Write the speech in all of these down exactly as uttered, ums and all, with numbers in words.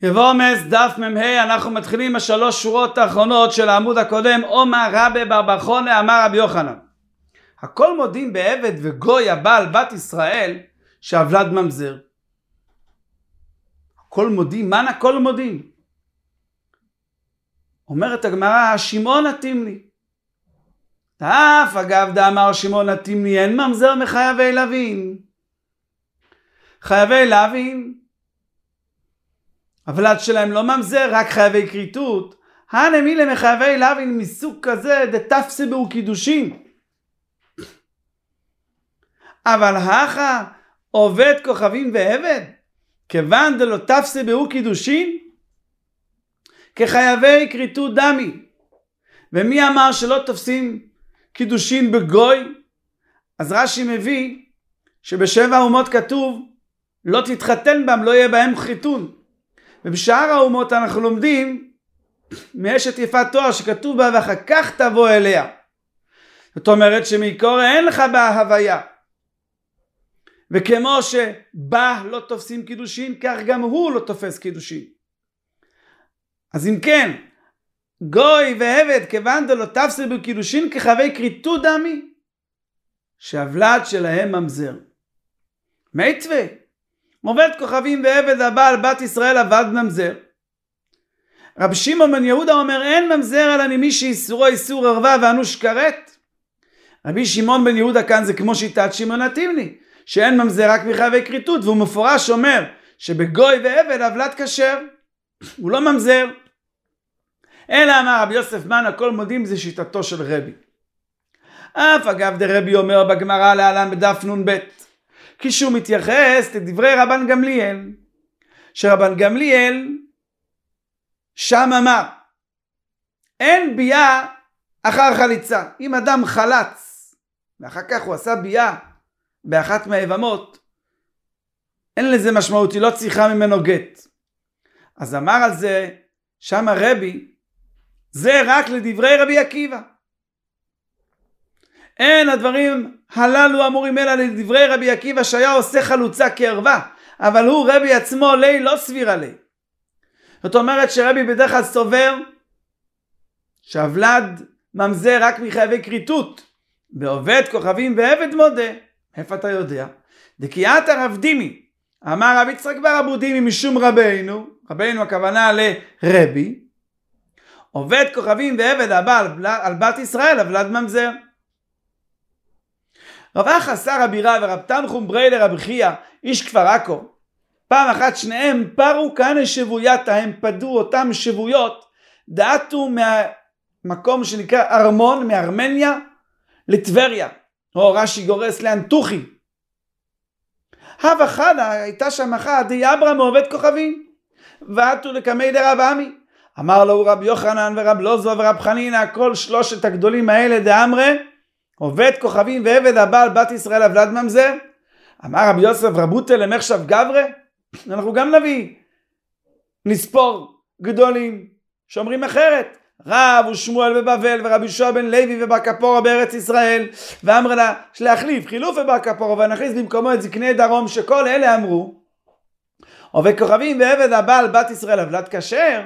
יבומס דף מ"ה, אנחנו מתחילים השלוש שורות האחרונות של העמוד הקודם. אומר רבי בר בר חונה אמר רבי יוחנן, הכל מודים בעבד וגוי הבעל בת ישראל שהוולד ממזר. הכל מודים, מה הכל מודים? אומרת הגמרא, שמעון התימני. אף אגב דאמר שמעון התימני, אין ממזר מחייבי לווין. חייבי לווין, הוולד שלהם לא ממזר, רק חייבי כריתות. הנה מילה מחייבי לווין מסוג כזה, דתפסבו קידושין. אבל הכה עובד כוכבים ועבד, כיוון דלא תפסבו קידושין, כחייבי כריתות דמי. ומי אמר שלא תופסים קידושין בגוי? אז רש"י מביא שבשבע האומות כתוב לא תתחתן בהם, לא יהיה בהם חיתון. ובשאר האומות אנחנו לומדים מאשת יפת תואר שכתוב בה ואחר כך תבוא אליה. זאת אומרת שמקור אין לך בה הוויה. וכמו שבה לא תופסים קידושין, כך גם הוא לא תופס קידושין. אז אם כן, גוי ועבד כיוון דלא תפסבו קידושין כחייבי כריתות דמי, שהוולד שלהם ממזר. מצווה, עובד כוכבים ועבד הבעל בת ישראל עבד ממזר. רבי שמעון בן יהודה אומר, אין ממזר אלא ממי שאיסורו איסור ערווה ואנוש כרת. רבי שמעון בן יהודה כאן זה כמו שיטת שמעון התימני, שאין ממזר רק מחייבי כריתות, והוא מפורש אומר שבגוי ועבד הוולד כשר, הוא לא ממזר. אלא אמר רבי יוסף מן, הכל מודים, זה שיטתו של רבי. אף אגב דרבי אומר בגמרא להלן בדף נ"ב, כשהוא מתייחס לדברי רבן גמליאל, שרבן גמליאל שם אמר, אין ביאה אחר חליצה. אם אדם חלץ ואחר כך הוא עשה ביאה באחת מהיבמות, אין לזה משמעות, היא לא צריכה ממנו גט. אז אמר על זה שם רבי, זה רק לדברי רבי עקיבא. אין הדברים הללו אמורים אלא לדברי רבי עקיבא שהיה עושה חלוצה כערווה, אבל הוא רבי עצמו לי לא סביר לי. זאת אומרת שרבי בדרך כלל סובר שהוולד ממזר רק מחייבי כריתות, ועובד כוכבים ועבד מודה. איפה אתה יודע? דקיאת הרב דימי, אמר רבי יצחק בר אבו דימי משום רבינו, רבינו הכוונה לרבי, עובד כוכבים ועבד הבעל על בת ישראל הוולד ממזר. רב אחא שר הבירה ורב תנחום ברי לרב חייא איש כפר עכו, פעם אחת שניהם פרו כהנה שבויתה, הם פדו אותם שבויות, דעתו מהמקום שנקרא ארמון, מארמניה לטבריה, או רש"י גורס לאנטוכי. הווה חדה, הייתה שם אחת די אברה מעובד כוכבים, ועתו לקמי דרב עמי. אמר לו רב יוחנן ורב לוזו ורב חנינא, כל שלושת הגדולים האלה דאמרי עובד כוכבים ועבד הבעל בת ישראל הוולד ממזר. אמר רבי יוסף רבותי למחשב גברה, אנחנו גם נביא נספור גדולים שאומרים אחרת. רב ושמואל בבבל ורבי יהושע בן לוי ובר כפורה בארץ ישראל, ואמר לה להחליף חילוף ובר כפורה ונכניס במקומו את זקני דרום, שכל אלה אמרו עובד כוכבים ועבד הבעל בת ישראל הוולד כשר.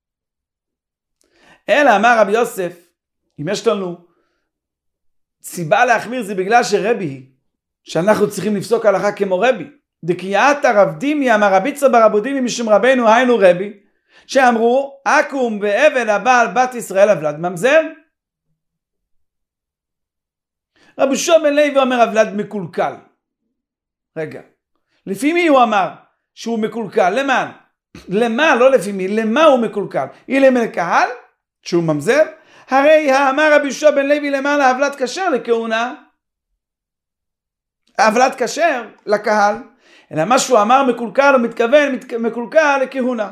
אלא אמר רבי יוסף, אם יש לנו סיבה להחמיר זה בגלל שרבי היא, שאנחנו צריכים לפסוק הלכה כמו רבי. דקיאת הרב דימי אמר רבי יצחק בר אבו דימי משום רבינו היינו רבי, שאמרו אקום בעבד הבעל בת ישראל הוולד ממזר. רבי יהושע בן לוי אומר הוולד מקולקל. רגע, לפי מי הוא אמר שהוא מקולקל? למה? למה? לא לפי מי, למה הוא מקולקל? אילם אל קהל שהוא ממזר? הרי האמר רבי יהושע בן לוי למעלה הוולד כשר לכהונה, הוולד כשר לקהל, אלא מה שהוא אמר מקולקל, הוא מתכוון מקולקל לכהונה.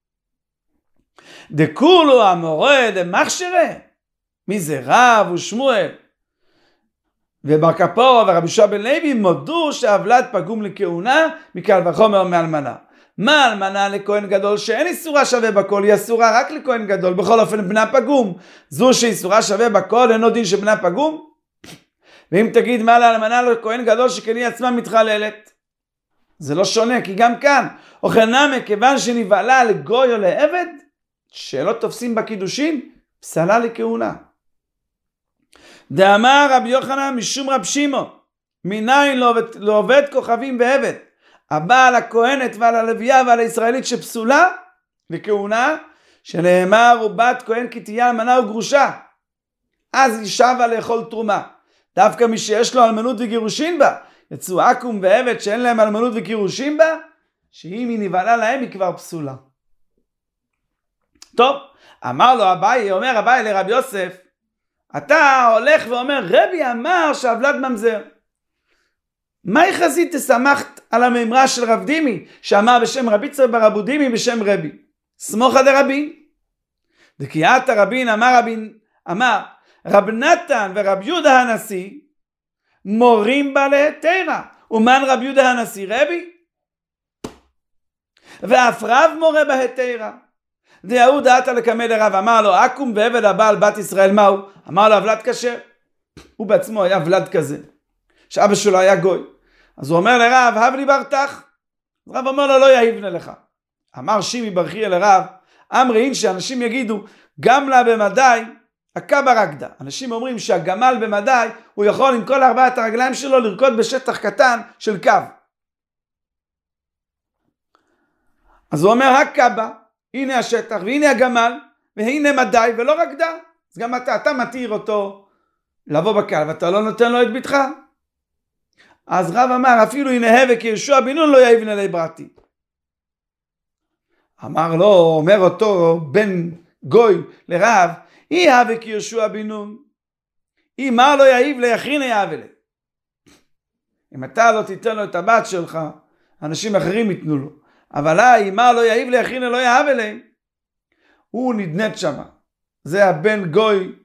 דכולו המורה דמכשירה, מי זה? רב ושמואל ובר כפורה ורבי יהושע בן לוי מודו שהוולד פגום לכהונה מקל וחומר מאלמנה. מה אלמנה לכהן גדול שאין איסורה שווה בכל, היא אסורה רק לכהן גדול, בכל אופן בנה פגום. זו שאיסורה שווה בכל אינו דין שבנה פגום. ואם תגיד מה לאלמנה לכהן גדול שכן היא עצמה מתחללת, זה לא שונה, כי גם כאן, אוכלנה מכיוון שנבעלה לגוי או לעבד, שלא תופסים בקידושין, פסלה לכהונה. דאמר רבי יוחנן משום רב שמעון, מניין לא עובד כוכבים ועבד, הבא על הכהנת ועל הלוויה ועל הישראלית שפסולה לכהונה, שנאמר ובת כהן כי תהיה אלמנה וגרושה, אז היא שווה לאכול תרומה. דווקא מי שיש לו אלמנות וגירושין בה, יצאו עקום ועבד שאין להם אלמנות וגירושין בה, שאם היא נבעלה להם היא כבר פסולה. טוב, אמר לו אביי, אומר אביי לרבי יוסף, אתה הולך ואומר רבי אמר שהוולד ממזר. מה יחסית תשמחת על המאמרה של רב דימי שאמר בשם רבי צר ברבו דימי בשם רבי? סמוך עד רבין. דקיית הרבין אמר רבין אמר רב נתן ורב יהודה הנשיא מורים בה להתרה. ומן רב יהודה הנשיא רבי? ואף רב מורה בה להתרה. דהוא דעת לקמא לרב, אמר לו עקום ועבד הבעל בת ישראל מהו? אמר לו הוולד כשר. הוא בעצמו היה ולד כזה שאבא שלו היה גוי. אז הוא אומר לרב הב לי ברתח. רב אומר לו לא יהיבנה לך. אמר שימי ברכיה לרב אמרי אין שאנשים יגידו גם לה במדי הקבה רקדה. אנשים אומרים שהגמל במדי הוא יכול עם כל ארבעת הרגליים שלו לרקוד בשטח קטן של קו. אז הוא אומר הקבה, הנה השטח והנה הגמל והנה מדי ולא רקדה. אז גם אתה, אתה מתיר אותו לבוא בקל ואתה לא נותן לו את ביתך. אז רב אמר אפילו הנה הווה כי יהושע בן נון לא יבנה לי ברתי. אמר לו, אומר אותו בן גוי לרב, אי הווה כי יהושע בן נון, אי מה לא יאיב ליכינה יאווה לי. אם אתה לא תיתן לו את הבת שלך, אנשים אחרים יתנו לו. אבל אי מה לא יאיב ליכינה לא יאווה לי, הוא נדנד שם. זה הבן גוי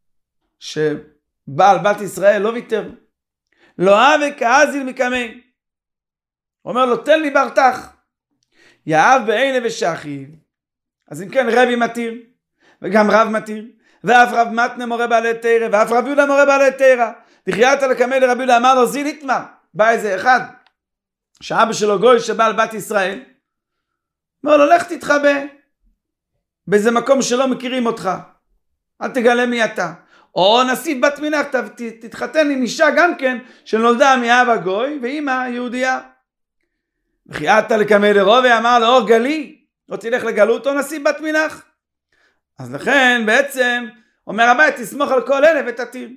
שבעל בת ישראל לא ויתר. לא הווה כאזיל מקמי. הוא אומר לו תן לי ברתח. יאהב בעיני ושחיב. אז אם כן רבי מתיר וגם רב מתיר ואף רב מתנה מורה בעלי תירה ואף רב יהודה מורה בעלי תירה. דחייתא לקמא לרבי יהודה אמר לו זיל איתמר. בא איזה אחד שאבא שלו גוי שבעל בת ישראל, אומר לו לך תתחבא באיזה מקום שלא מכירים אותך, אל תגלה מי אתה. או נשיא בת מינך, תתחתן עם אישה גם כן שנולדה מאבא גוי ואמא יהודייה. דחייתא לקמא לרובי אמר לו אור גלי, לא תלך לגלות או נשיא בת מינך. אז לכן בעצם אומר הבית תסמוך על כל אלה ותתיר.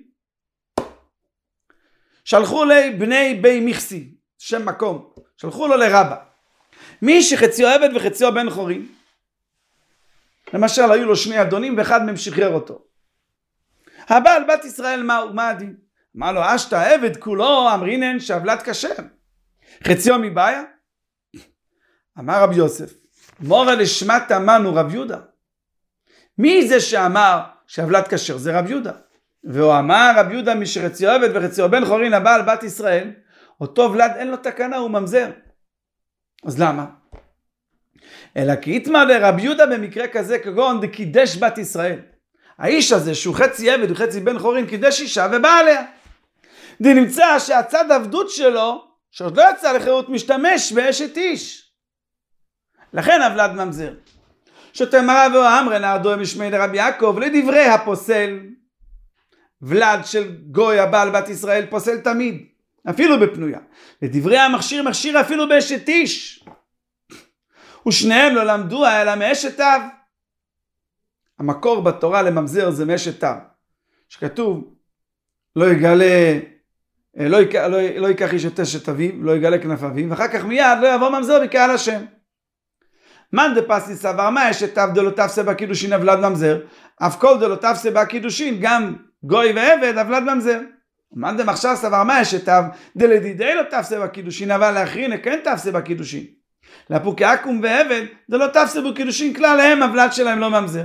שלחו לי בני בי מכסי, שם מקום, שלחו לו לרבה, מי שחציו עבד וחציו בן חורין. למשל היו לו שני אדונים ואחד מהם שחרר אותו. הבעל בת ישראל מהו? מה הדין? אמר לו אשתא עבד כולו אמרינן שהוולד כשר, חציו מבעיה. אמר רבי יוסף מורה לשמת אמנו רב יהודה. מי זה שאמר שהוולד כשר? זה רב יהודה. והוא אמר רב יהודה מי שחציו עבד וחציו בן חורין הבעל בת ישראל, אותו ולד אין לו תקנה, הוא ממזר. אז למה? אלא כי יתמר לרב יהודה במקרה כזה כגון דקידש בת ישראל. האיש הזה שהוא חצי עבד וחצי בן חורין קידש אישה ובא עליה. דנמצא שהצד עבדות שלו שעוד לא יצא לחירות משתמש באשת איש. לכן הוולד ממזר. שתמרה ואמרי נעדו משמי לרבי יעקב לדברי הפוסל. ולד של גוי הבעל בת ישראל פוסל תמיד, אפילו בפנויה. לדברי המכשיר מכשיר אפילו באשת איש. ושניהם לא למדו אלא מאשת אב. המקור בתורה לממזר זה מאשת אב. שכתוב לא יגלה, לא ייקח, לא, לא ייקח איש את אשת אביו, לא יגלה כנף אביו, ואחר כך מיד לא יבוא ממזר בקהל השם. מן דפסי סבר מה אשת אב דלא תפסה בקידושין הוולד ממזר, אף כל דלא תפסה בקידושין גם גוי ועבד הוולד ממזר. מן דמחשב סבר מה אשת אב דלדידי לא תפסה בקידושין אבל לאחרין כן תפסה בקידושין. לפוקי עקום ועבד דלא תפסה בקידושין כלל להם הוולד שלהם לא ממזר.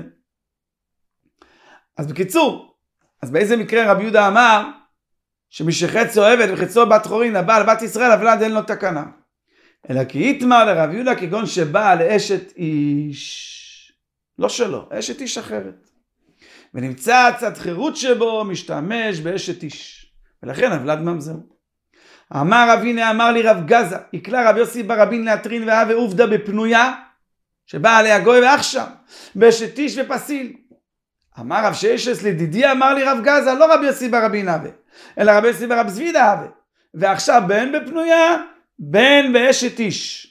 אז בקיצור, אז באיזה מקרה רבי יהודה אמר שמי שחצו עבד וחצו בת חורין הבעל בת ישראל הוולד אין לו תקנה. אלא כי יתמר לרבי יהודה כגון שבא לאשת איש לא שלו, אשת איש אחרת, ונמצא צד חירות שבו משתמש באשת איש, ולכן הוולד ממזר. אמר רבינה אמר לי רב גזה, יקלה רב יוסי בר רבין להטרין והווה עובדה בפנויה, שבא עליה גוי ועכשיו, באשת איש ופסיל. אמר רב ששס לדידי אמר לי רב גזה, לא רב יוסי בר רבין הווה, אלא רב יוסי בר רב זבידה הווה, ועכשיו בין בפנויה, בין באשת איש.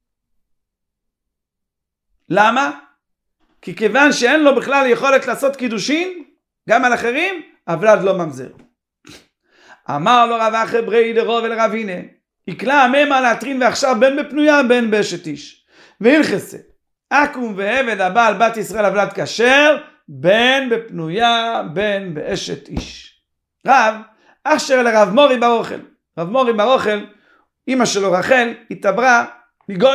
למה? כי כיוון שאין לו בכלל יכולת לעשות קידושין, גם על אחרים, הוולד לא ממזר. אמר לו רב אחי ברי דרוב אל רבינה, יקלה הממה להטרין ועכשיו בין בפנויה בין באשת איש. והלכסה, אקום ועבד הבעל בת ישראל הוולד כשר, בין בפנויה בין באשת איש. רב, אשר לרב מורי בר אוכל. רב מורי בר אוכל, אמא שלו רחל, התעברה מגוי.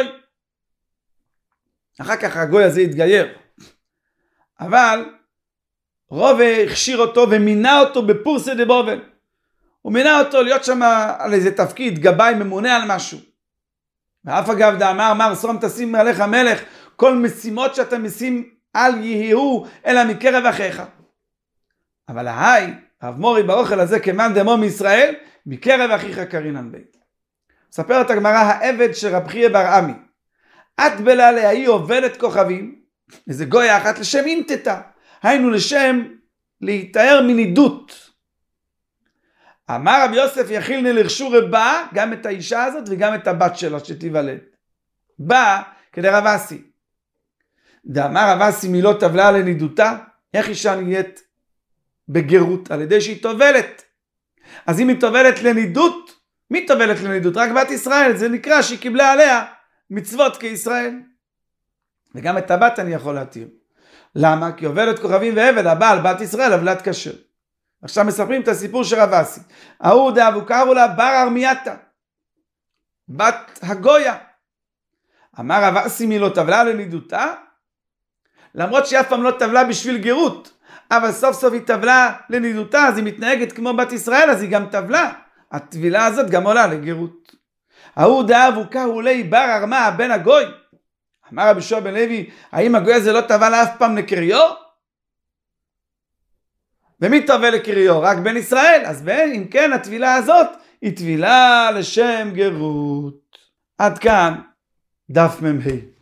אחר כך הגוי הזה התגייר. אבל רובה הכשיר אותו ומינה אותו בפורסא דבובל. הוא מינה אותו להיות שם על איזה תפקיד, גבאי ממונה על משהו. ואף אגב דאמר, אמר, שום תשים עליך מלך, כל משימות שאתה משים אל יהיו, אלא מקרב אחיך. אבל ההי, רב מורי באוכל הזה, כמאן דמו מישראל, מקרב אחיך קרינן בית. מספרת הגמרא, העבד שרב חייא בר עמי, את בלה להיא עובדת כוכבים, איזה גויה אחת לשם אינטטה, היינו לשם להתאר מנידות. אמר רב יוסף יכילני לרשו רבה, גם את האישה הזאת וגם את הבת שלה שתיוולד. בא כדי רב אסי. דאמר רב אסי מילה טבלה לנידותה, איך אישה נהיית בגרות? על ידי שהיא טובלת. אז אם היא טובלת לנידות, מי טובלת לנידות? רק בת ישראל, זה נקרא שהיא קיבלה עליה מצוות כישראל. וגם את הבת אני יכול להתיר. למה? כי עובדת כוכבים ועבד, הבעל בת ישראל, הוולד כשר. עכשיו מספרים את הסיפור של רב אסי. ההוא דאבו קראו לה בר ארמייתא, בת הגויה. אמר רב אסי מי לא טבלה לנידותה? למרות שהיא אף פעם לא טבלה בשביל גרות, אבל סוף סוף היא טבלה לנידותה, אז היא מתנהגת כמו בת ישראל, אז היא גם טבלה. הטבילה הזאת גם עולה לגרות. ההוא דאבו קראו לי בר ארמה בן הגוי. אמר רבי יהושע בן לוי, האם הגוי הזה לא טבל אף פעם לקריו? ומי טבל לקריו? רק בן ישראל. אז בין, אם כן, הטבילה הזאת היא טבילה לשם גרות. עד כאן דף מ"ה.